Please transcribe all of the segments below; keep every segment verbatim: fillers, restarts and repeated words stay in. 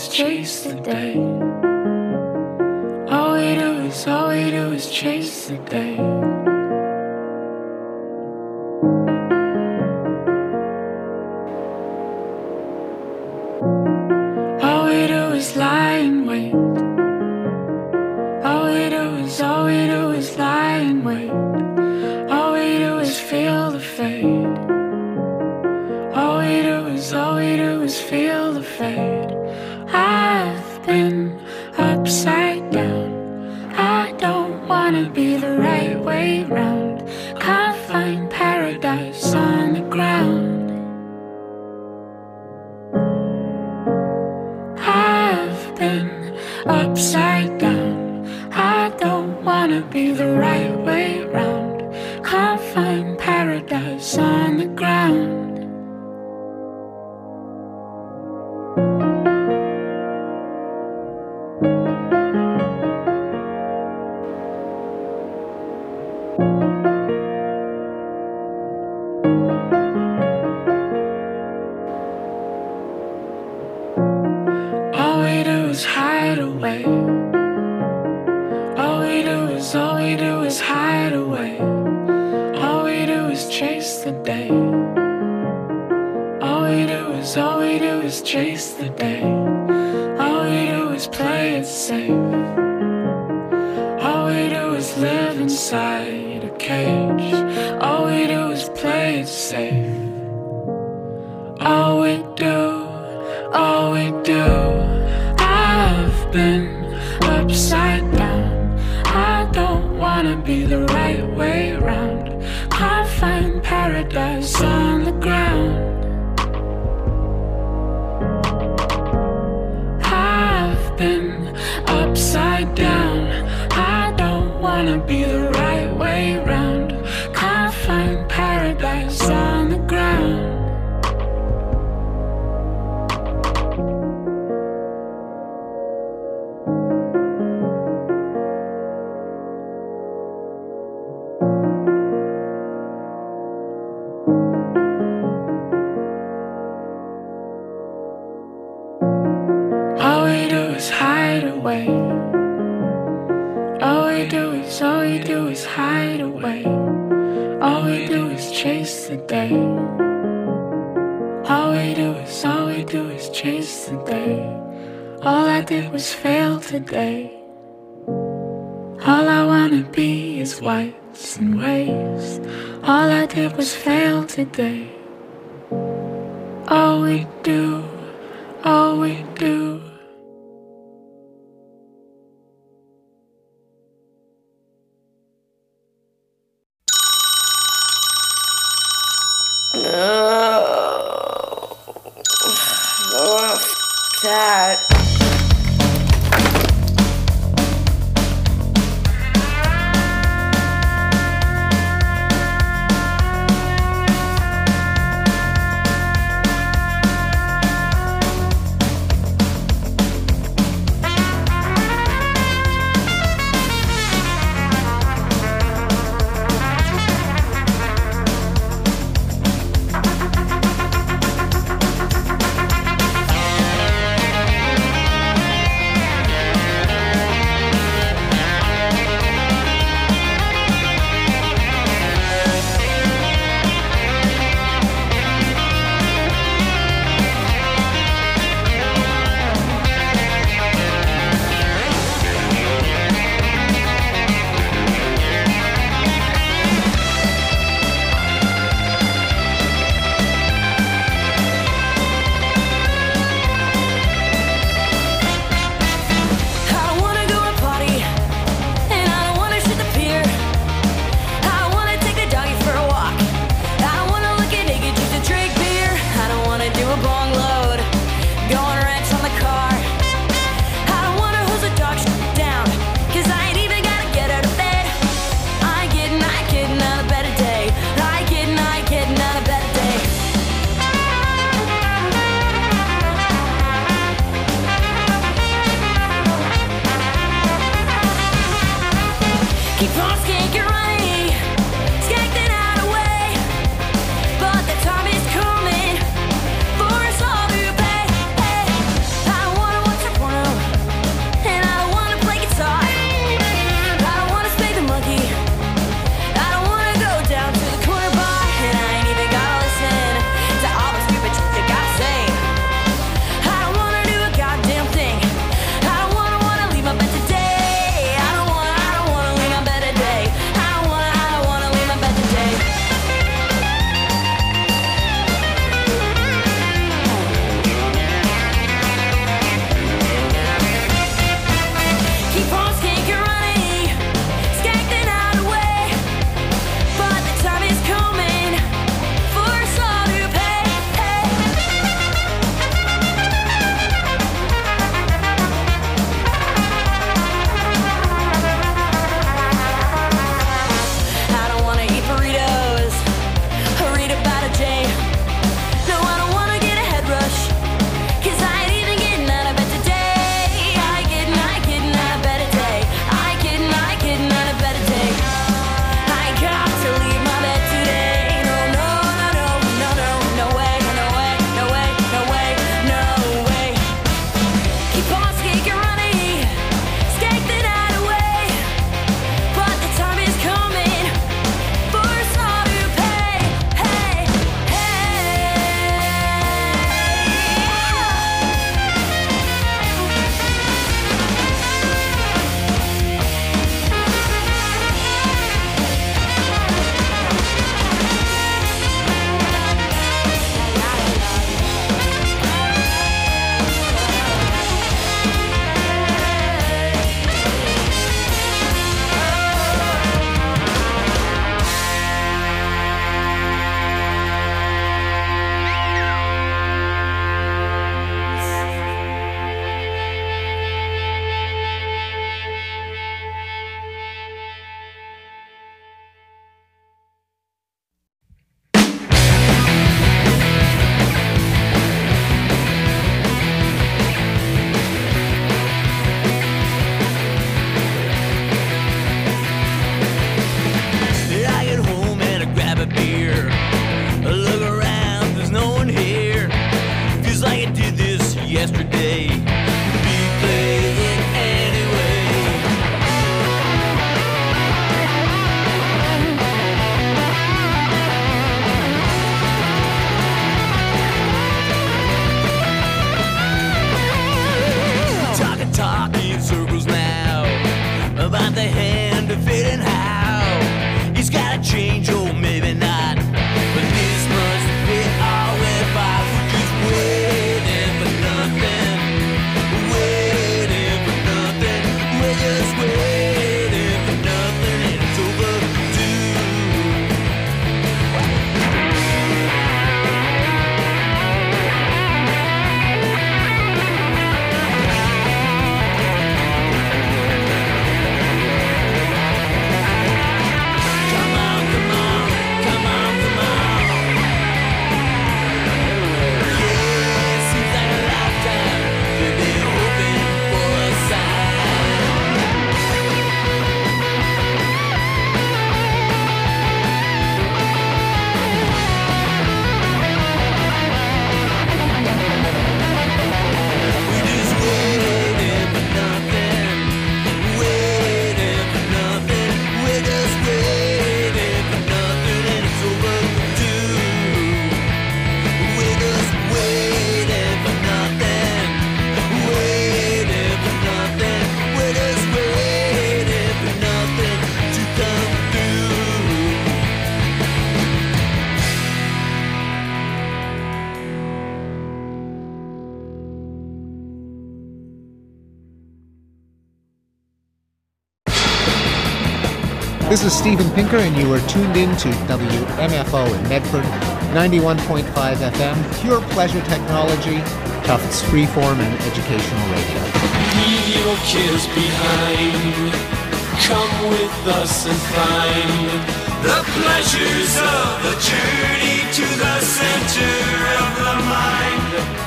is chase the day. All we do is, all we do is chase the day. All we do is lie and wait. All we do is, all we do is lie and wait. All we do is feel the fade. All we do is, all we do is feel the fade. I've been upside down. I don't wanna be the right way round. Can't find paradise on the ground. I've been upside down. I don't wanna be the right way round. Can't find paradise on the ground. All we do is hide away. All we do is, all we do is hide away. All we do is chase the day. All we do is, all we do is chase the day. All we do is play it safe. All we do is live inside a cage. All we do is play it safe. All we do, all we do. I've been upside down. I don't wanna be the right way round. Can't find paradise on the ground. I've been upside down. I don't wanna be the right way round. Can't find paradise on the ground. All we do is hide away. All we do is, all we do is hide away. All we do is chase the day. All we do is, all we do is chase the day. All I did was fail today. All I wanna be is whites and waves. All I did was fail today. All we do, all we do. No. Oh, f that. day. Be playing anyway. Talk and talk in circles now about the hand of fate and how he's gotta change, or maybe not. But this must be all we're by. We're just waiting for nothing, waiting for nothing. We're just waiting for nothing, and it's overdue. Come on, come on, come on, come on. Yeah, seems like a lifetime we've been hoping for a sign. We're just waiting for nothing, waiting for nothing. We're just waiting for nothing, and it's overdue. We're just waiting for nothing, waiting for nothing. We're just waiting for nothing to come through. This is Steven Pinker, and you are tuned in to W M F O in Medford, ninety-one point five F M, pure pleasure technology, Tufts freeform and educational radio. Leave your cares behind. Come with us and find the pleasures of the journey to the center of the mind.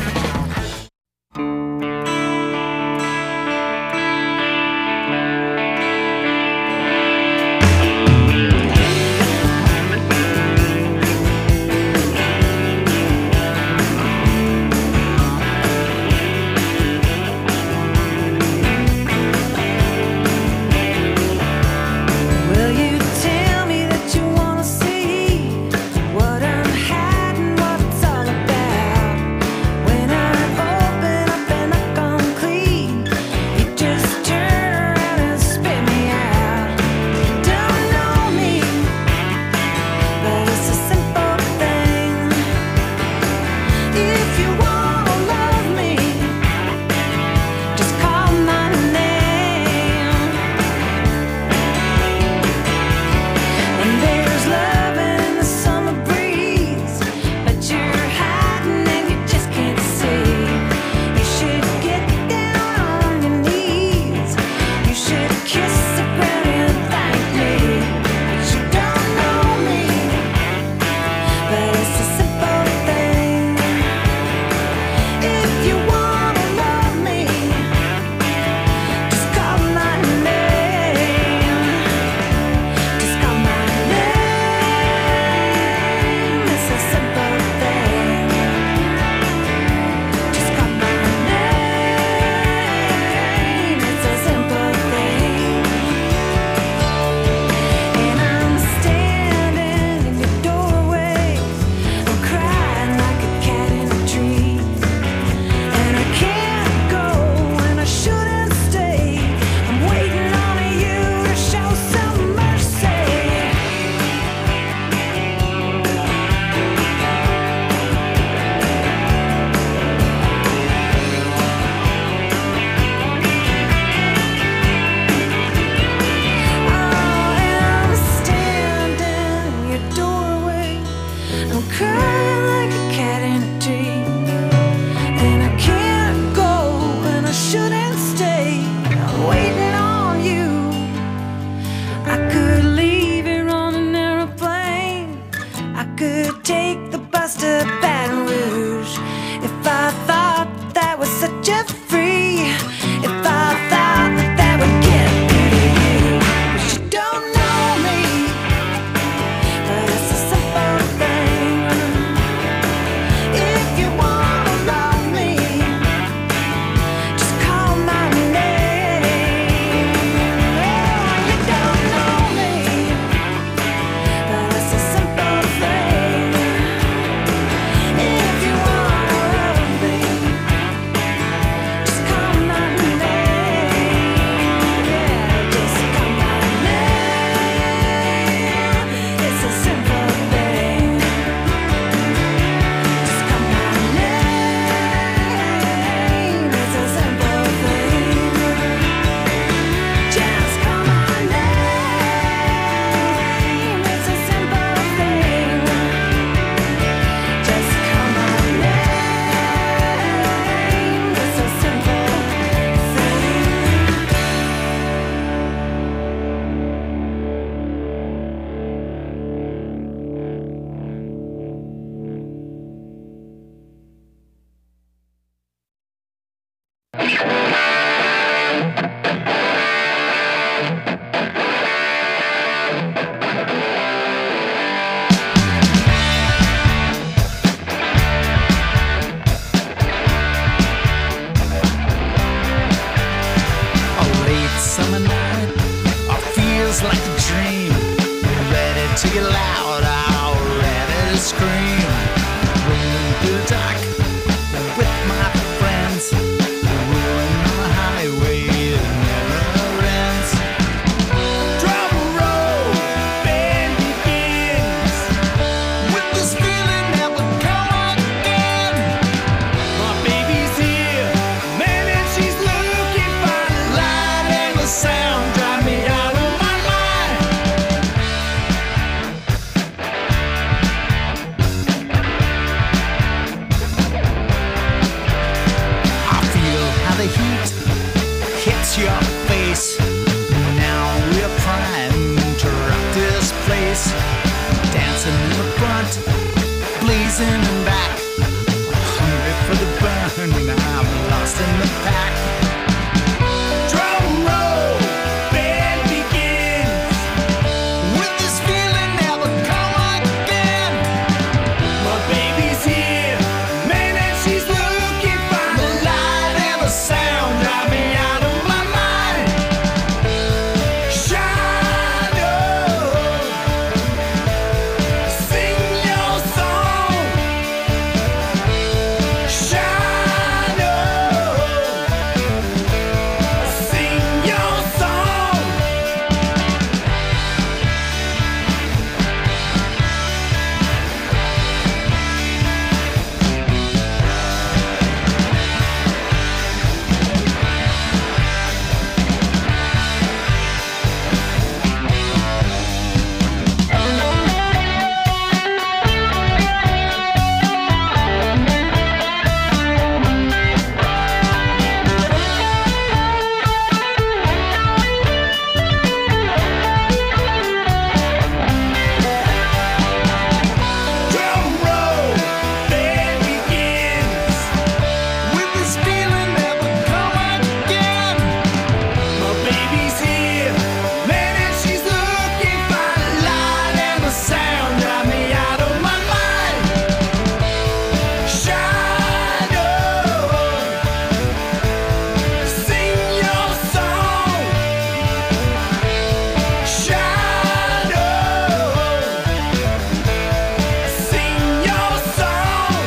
Will you tell me that you wanna see what I'm hiding, what it's all about? summer night. Oh, feels like a dream. Ready to get loud, oh, ready to scream. Rolling through the dark with my friends. Rolling on the highway, it never ends. Drum roll, band begins. With this feeling that will come again. My baby's here, man, and she's looking fine. The light and the sound drive me out of my mind. I feel how the heat hits your face. Now we're primed to rock this place. Dancing in the front, blazing in back. Hungry for the burn, I'm lost in the pack. Drum roll, band begins. With this feeling never come again. My baby's here, man, and she's looking fine. The light and the sound drive me out of my mind. Shine on, sing your song. Shine on, sing your song. Drum roll, band begins. With this feeling never come again. My baby's here, man, and she's looking fine. The light and the sound drive me out of my mind. Shine on, sing your song. Shine on, sing your song.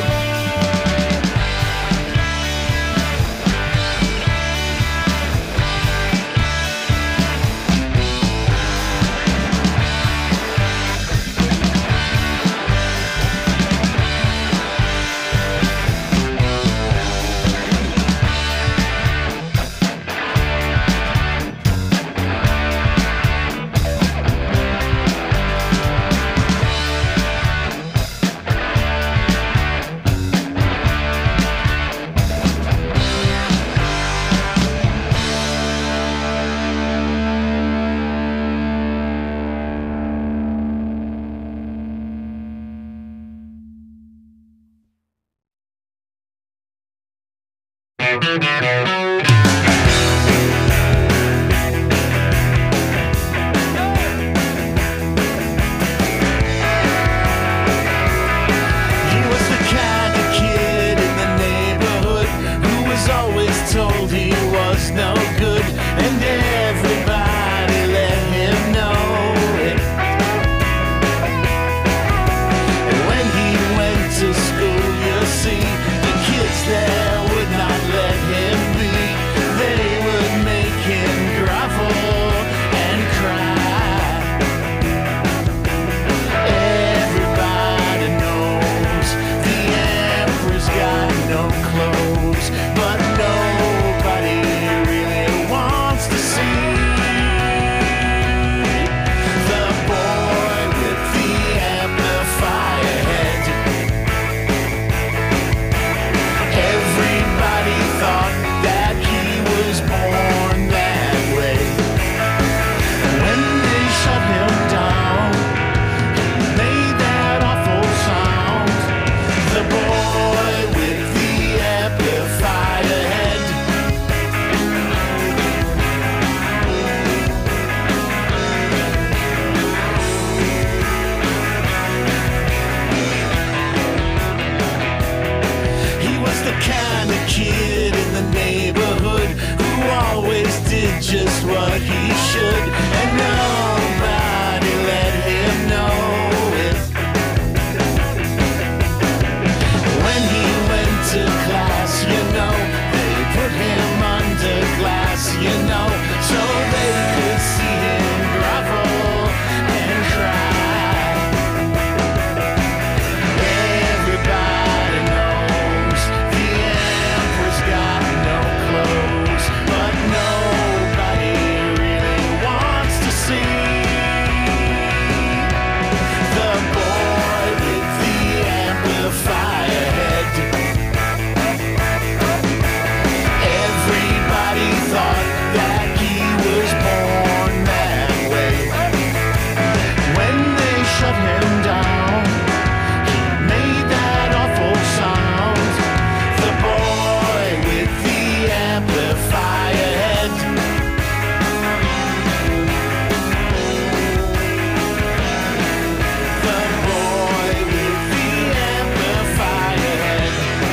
He was the kind of kid in the neighborhood who was always told he was no good, and everybody let him know it. And when he went to school, you see, the kids there would not let him be. what he should, and nobody let him know it. When he went to class, you know, they put him under glass, you know, so they could see him grovel and cry. Everybody knows the emperor's got no clothes, but nobody really wants to see the boy with the amplifier head. Everybody thought that he was born that way. When they shut him down, he made that awful sound. The boy with the amplifier head. The boy with the amplifier head.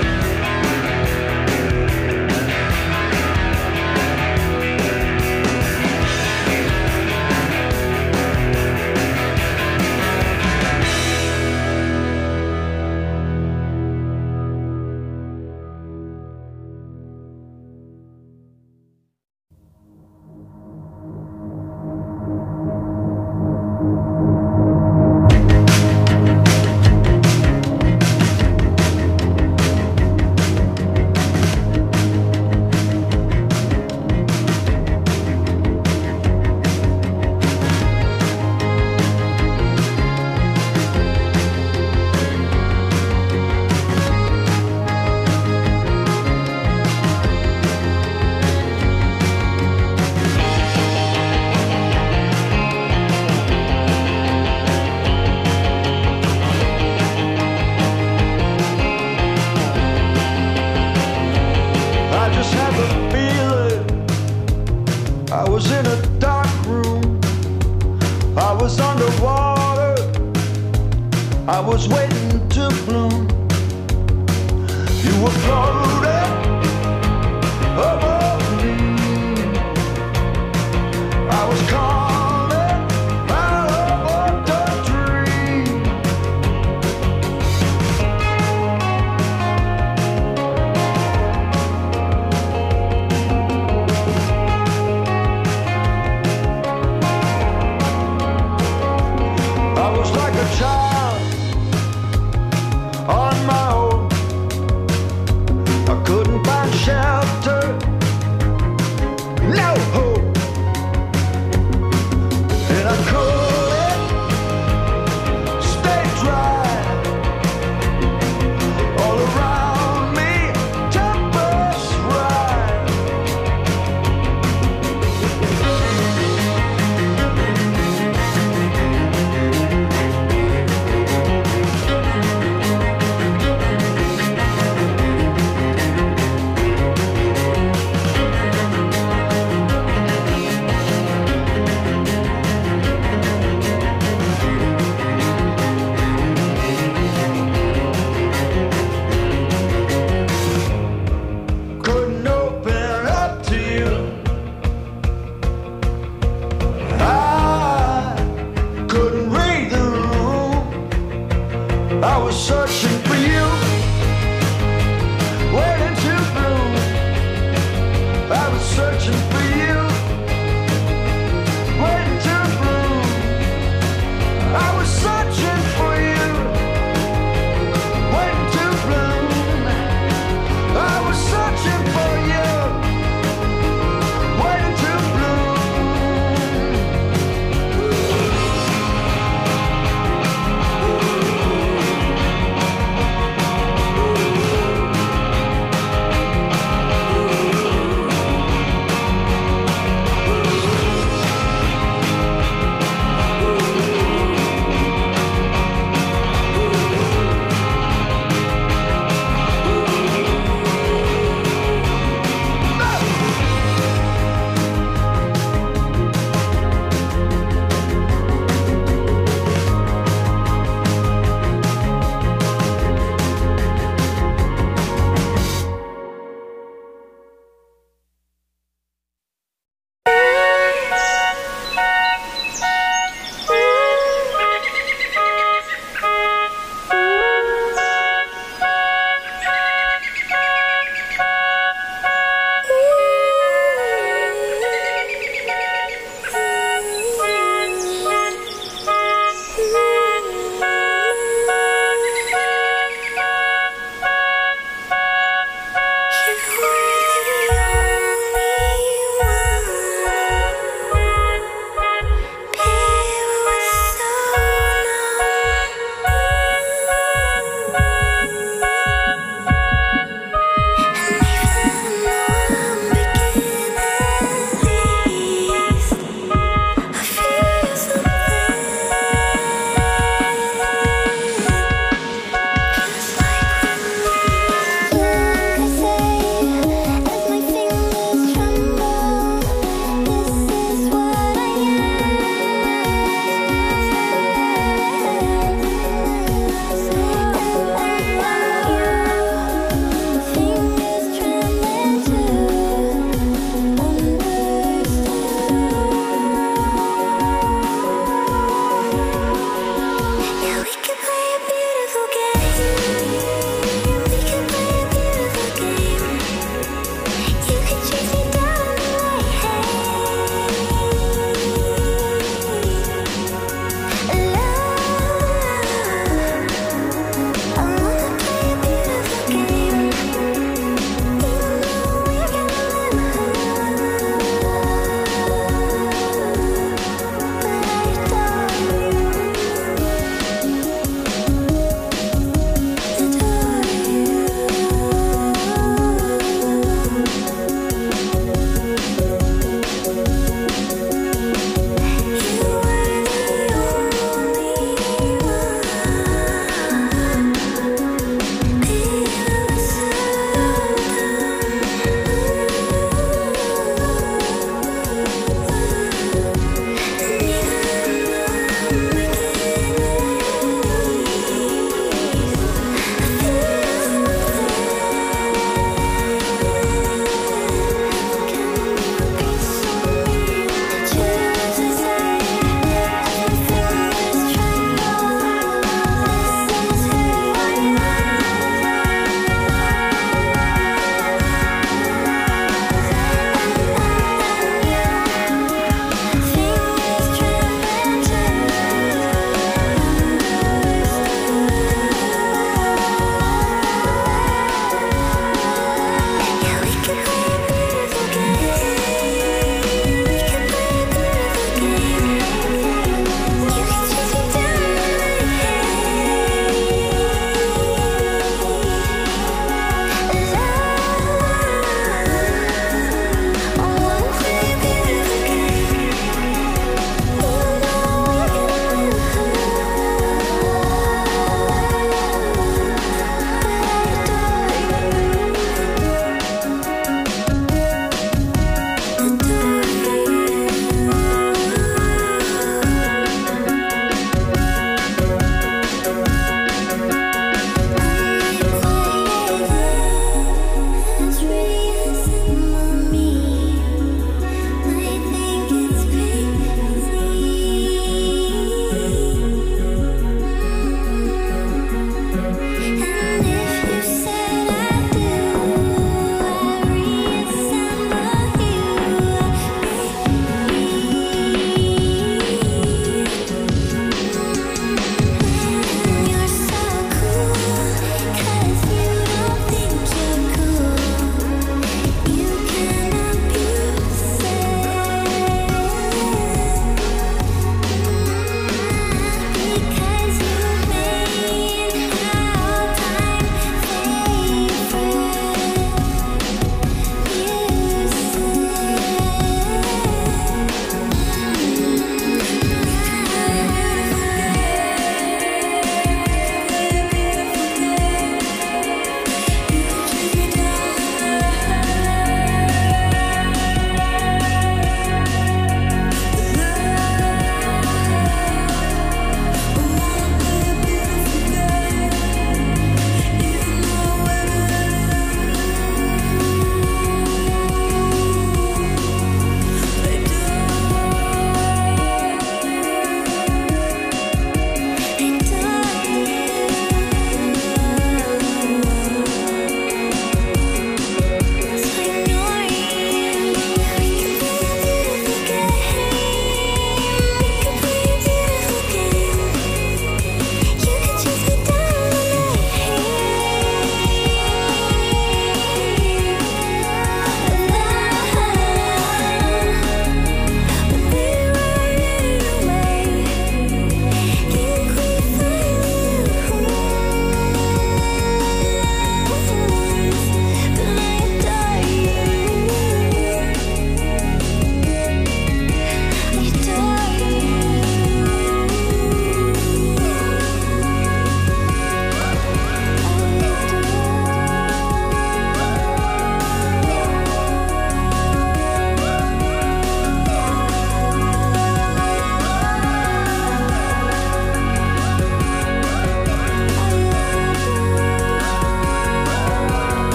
I just have a feeling I was in a dark room. I was underwater. I was waiting to bloom. You were floating above me. I was calling out of the dream. I was like a child on my own. I couldn't find shelter, no hope, and I couldn't stay dry. All around me, tempers rise. Couldn't open up to you. I couldn't read the room. I was searching for you, waiting to bloom. I was searching for you, waiting to bloom. I was searching for you, waiting to bloom. I was searching for you, waiting to bloom.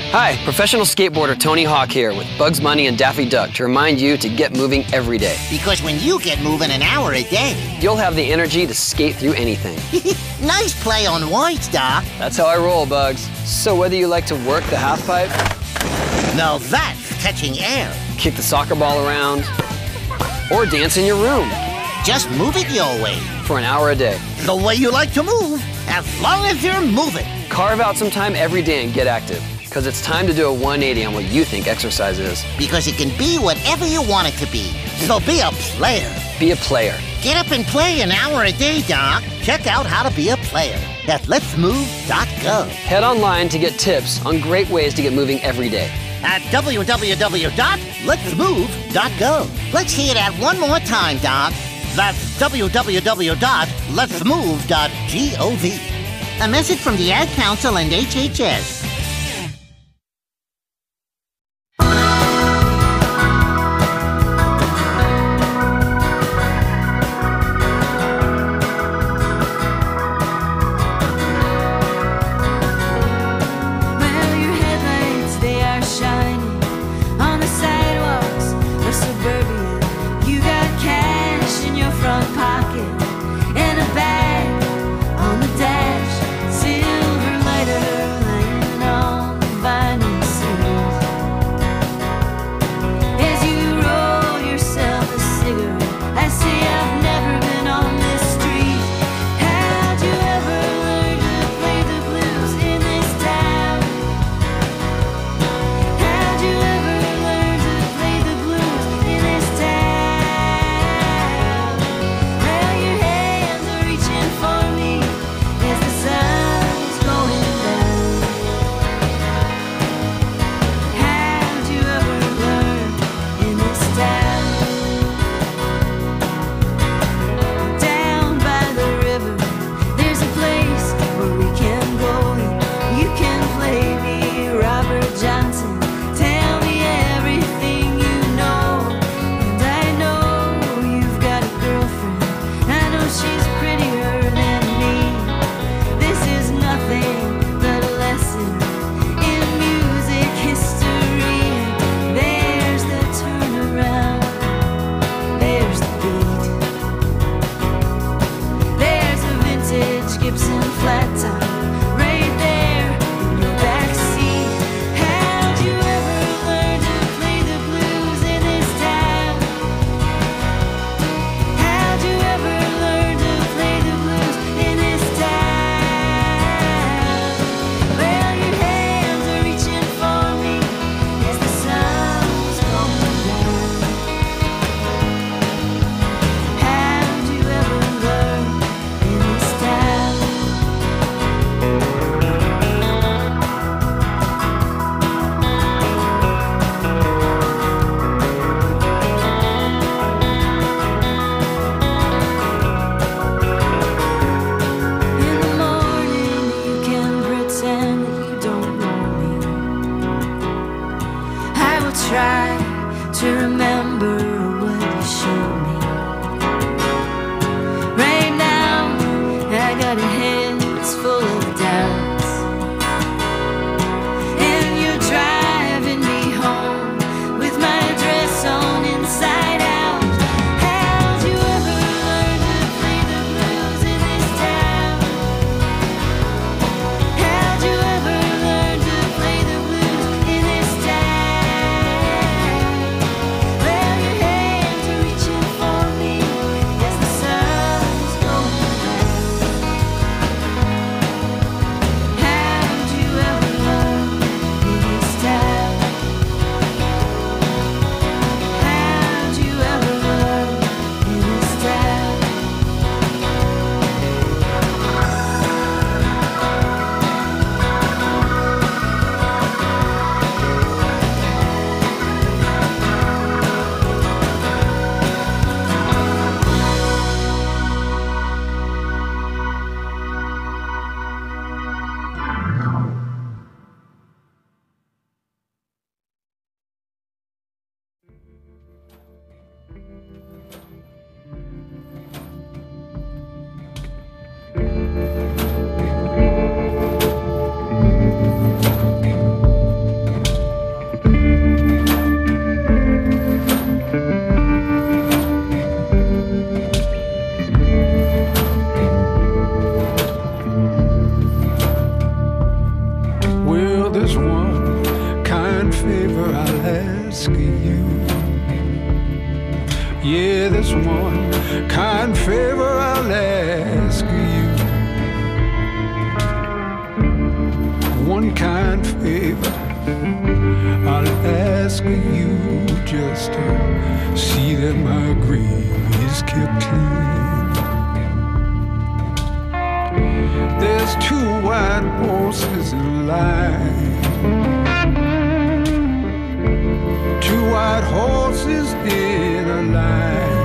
Hi, professional skateboarder Tony Hawk here with Bugs Bunny and Daffy Duck to remind you to get moving every day. Because when you get moving an hour a day, you'll have the energy to skate through anything. Nice play on words, Doc. That's how I roll, Bugs. So whether you like to work the half pipe, now that's catching air, kick the soccer ball around, or dance in your room, just move it your way. For an hour a day. The way you like to move, as long as you're moving. Carve out some time every day and get active. Because it's time to do a one eighty on what you think exercise is. Because it can be whatever you want it to be. So be a player. Be a player. Get up and play an hour a day, Doc. Check out how to be a player at lets move dot gov. Head online to get tips on great ways to get moving every day. At w w w dot lets move dot gov. Let's hear that one more time, Doc. That's w w w dot lets move dot gov. A message from the Ad Council and H H S. Well, your ask you. Yeah, there's one kind favor I'll ask you. One kind favor I'll ask you, just to see that my grave is kept clean. There's two white horses in line. Two white horses in a line.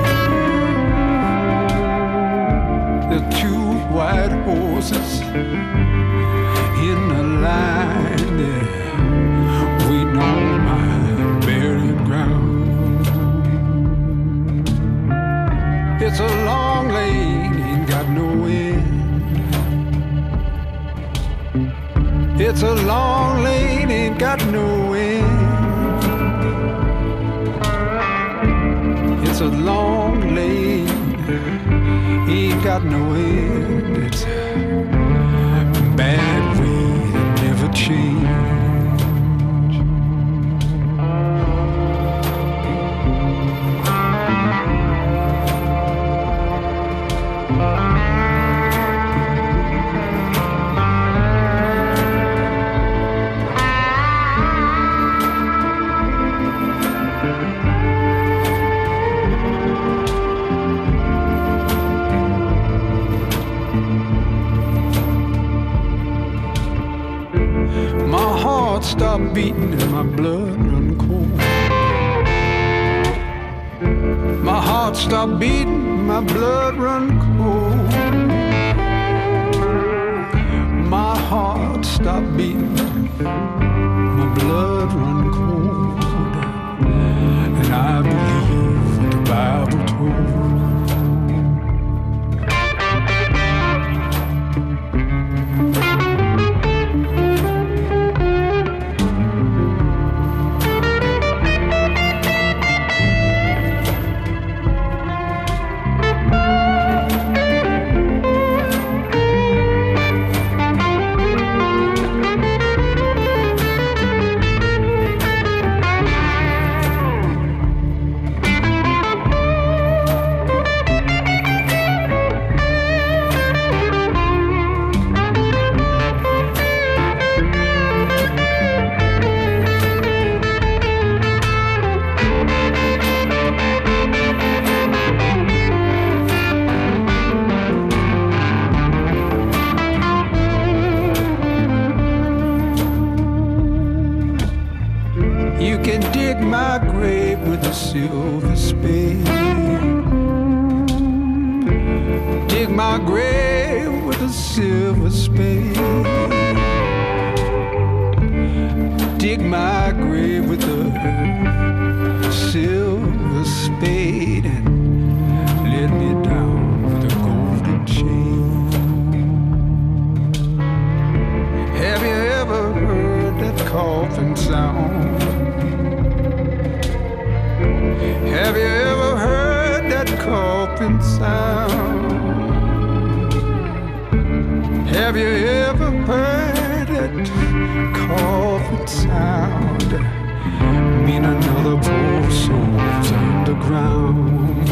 The two white horses in a line there, waiting on my burial ground. It's a long lane, ain't got no end. It's a long lane, ain't got no end. It's a long lane, ain't got no end. It's a bad way that never change. Stop beating and my blood run cold. My heart stopped beating, my blood run cold. My heart stopped beating, my blood run cold. And I believe what the Bible told. Silver spade. Dig my grave with a silver spade. Dig my grave with a silver spade and let me down with a golden chain. Have you ever heard that coffin sound? Have you ever heard that coffin sound? Have you ever heard that coffin sound? Mean another poor soul's underground.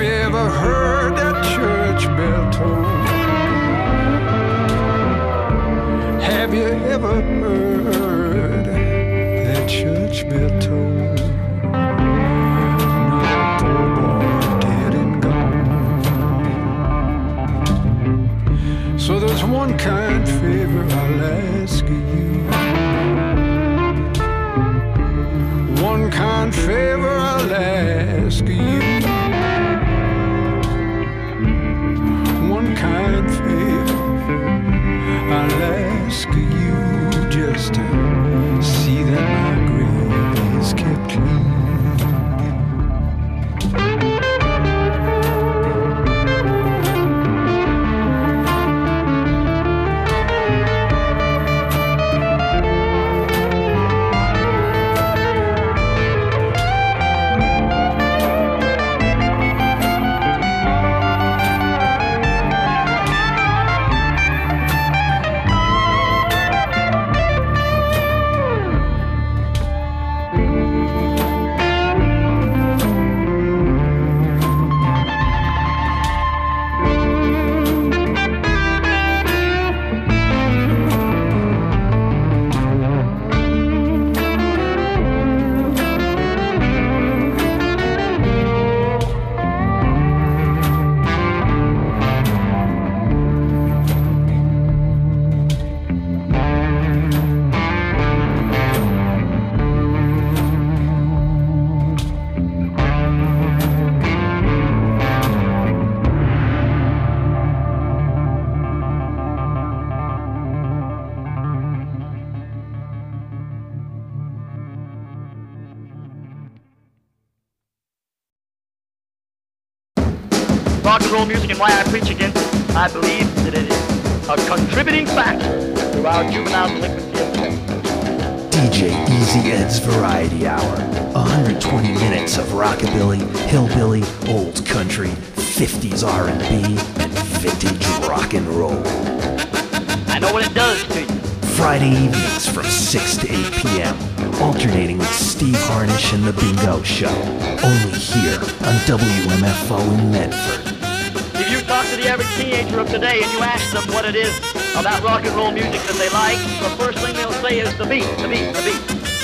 you ever heard that church bell toll? Have you ever heard that church bell toll? Another poor boy dead and gone. So there's one kind favor I'll ask you. One kind favor I'll ask you. One kind favor I'll ask you, just to see that my grave is kept clean. Rock and roll music and why I preach against it. I believe that it is a contributing factor to our juvenile delinquency of today. D J Easy Ed's Variety Hour. one hundred twenty minutes of rockabilly, hillbilly, old country, fifties R and B, and vintage rock and roll. I know what it does to you. Friday evenings from six to eight p.m. Alternating with Steve Harnish and The Bingo Show. Only here on W M F O in Medford. If you talk to the average teenager of today and you ask them what it is about rock and roll music that they like, the first thing they'll say is the beat, the beat, the beat.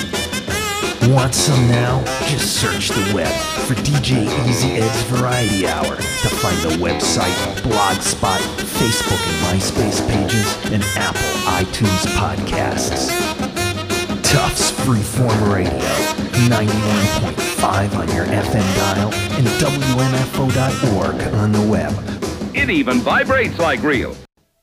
Want some now? Just search the web for D J Easy Ed's Variety Hour to find the website, Blogspot, Facebook and MySpace pages, and Apple iTunes podcasts. Tufts Freeform Radio, ninety-one point five on your F M dial and W M F O dot org on the web. It even vibrates like real.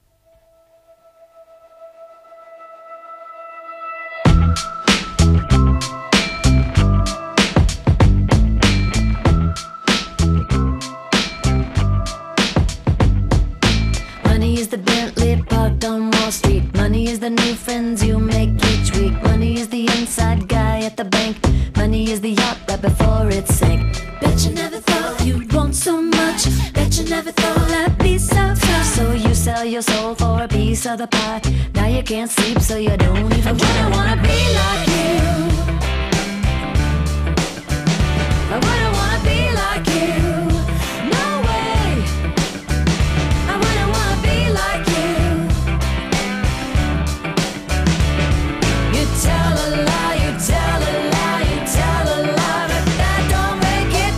Money is the Bentley parked on Wall Street. Money is the new friends you make each week. Money is the inside guy at the bank. Money is the yacht right before it sank. Bet you never thought you'd want so much. Bet you never thought that'd be so tough. So you sell your soul for a piece of the pie. Now you can't sleep so you don't even try. I wouldn't wanna be like you. I wouldn't wanna be like you. No way. I wouldn't wanna be like you. You tell a lie, you tell a lie, you tell a lie, but that don't make it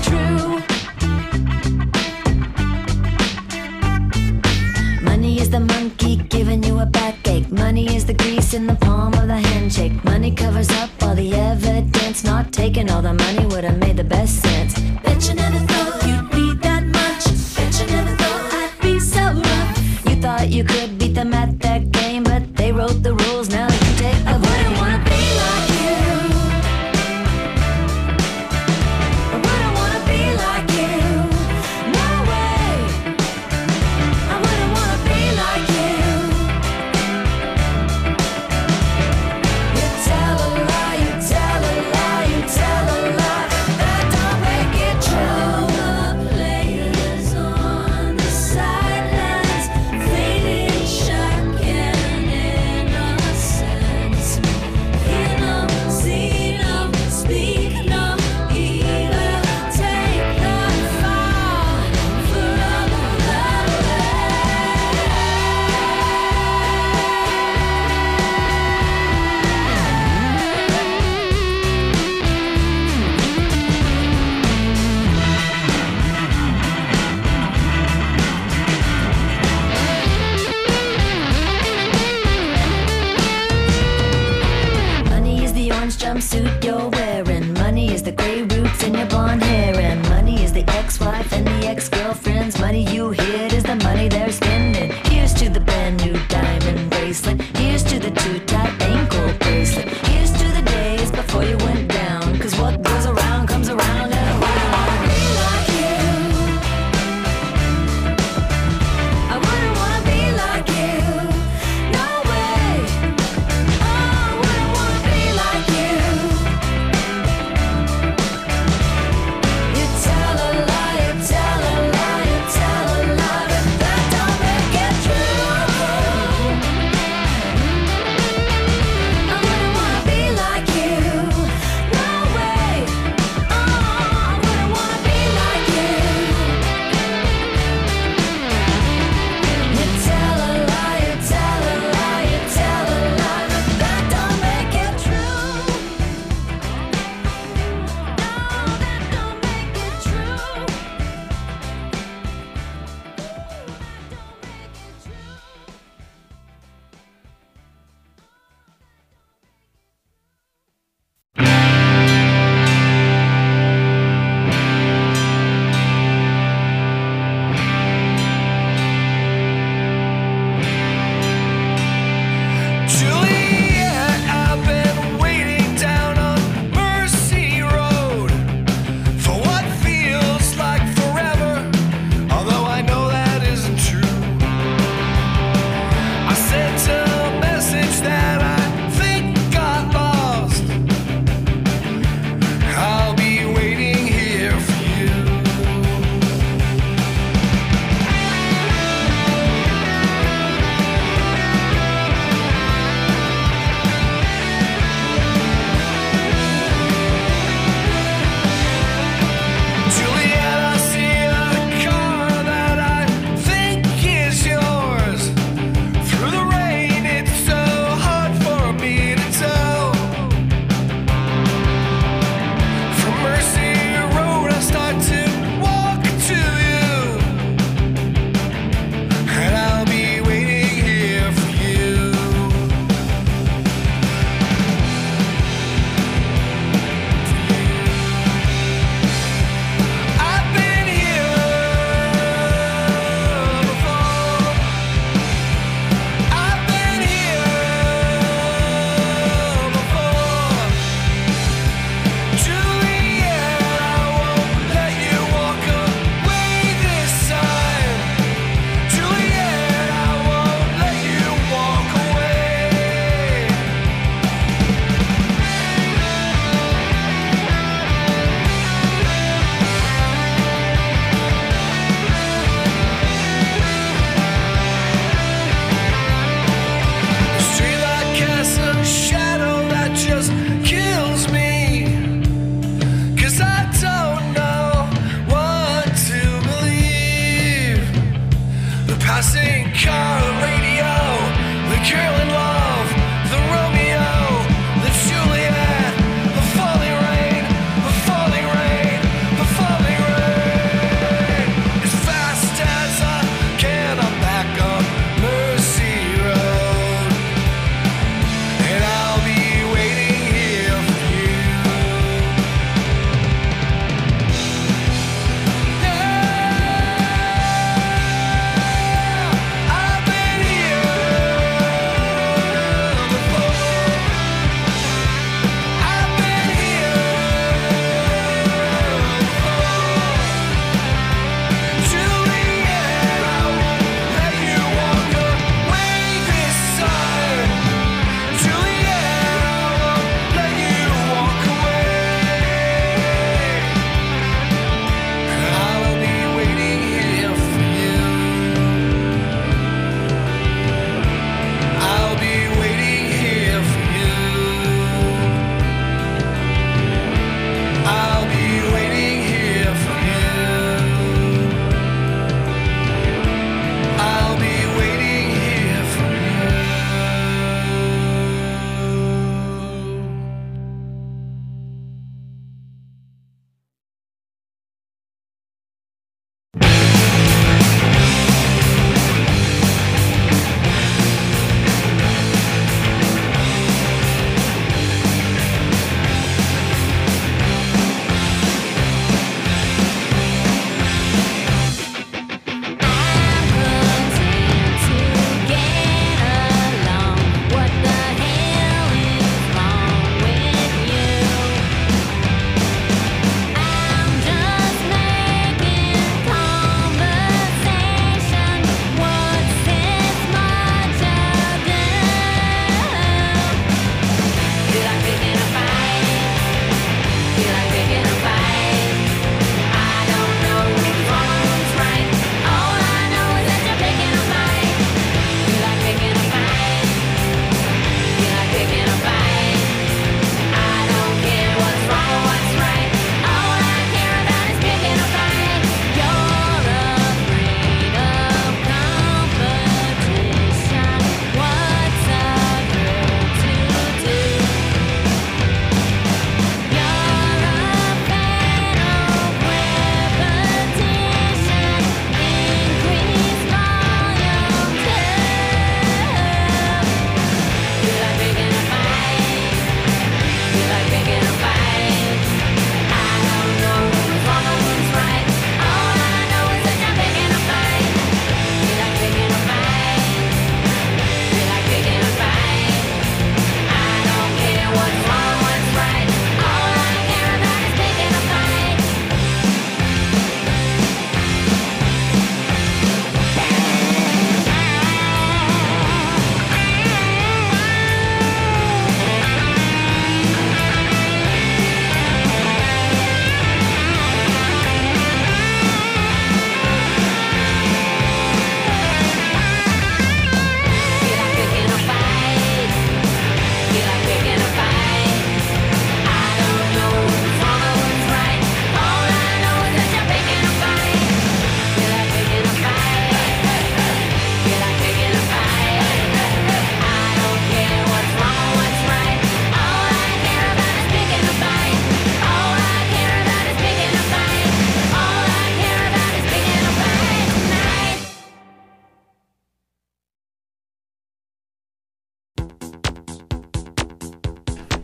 true. Money is the monkey giving you a backache. Money is the grease in the palm of the handshake. Money covers up all the evidence. Not taking all the money would have made the best sense. Bet you never thought you'd need that much. Bet you never thought I'd be so rough. You thought you could beat them at that game, but they wrote the rules. Now you take the I wouldn't wanna be like you. I wouldn't wanna be like you. No way. I wouldn't wanna be like you. You tell a lie, you tell a lie, you tell a lie, but that don't make it true. the gray roots in your blonde hair. And money is the ex-wife and the ex-girlfriend's money you hid is the money they're spending. Here's to the brand new diamond bracelet. Here's to the too tight ankle bracelet. Here's to the days before you went down. Cause what goes around comes around, and I wouldn't wanna be like you. I wouldn't wanna be like you. No way. Oh, I wouldn't wanna be like you. You tell a lie, you tell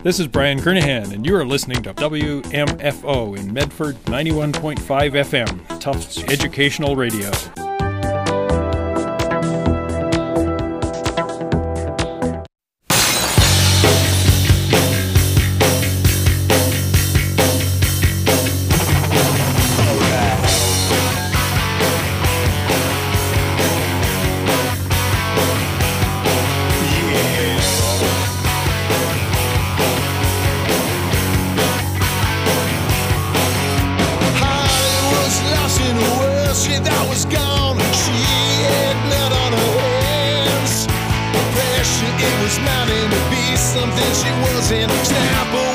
This is Brian Kernahan, and you are listening to W M F O in Medford, ninety-one point five F M, Tufts Educational Radio. Something she wasn't. Snap